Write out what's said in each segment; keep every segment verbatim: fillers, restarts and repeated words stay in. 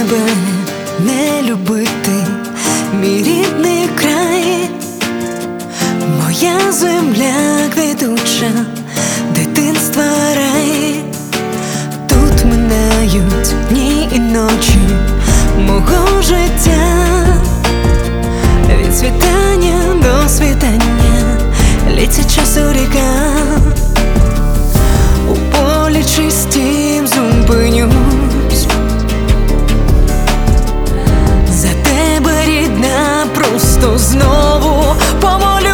тебе не любити, мій рідний край, моя земля квітуча, дитинства рай. Тут минають дні і ночі мого життя, від світання до світання лється часу ріка. У полі чистім зупинюсь, за тебе, рідна, просто знову помолюсь.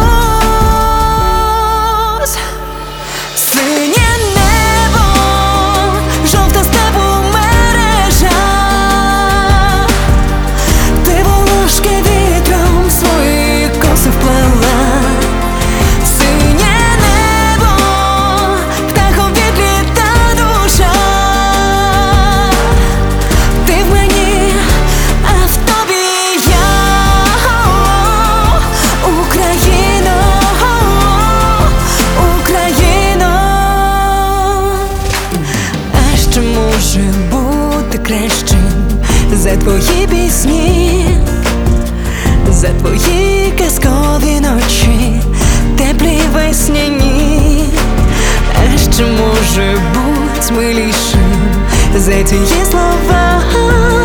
Синє небо, жовта степу мережа, ти волошки вітром свої коси вплела. Синє небо, птахом відліта душа, ти в мені, а в тобі я. Україно, Україно, а що може бути кращим за твої пісні, за твої казкові ночі, теплі весняні? А що може бути милішим за твої слова?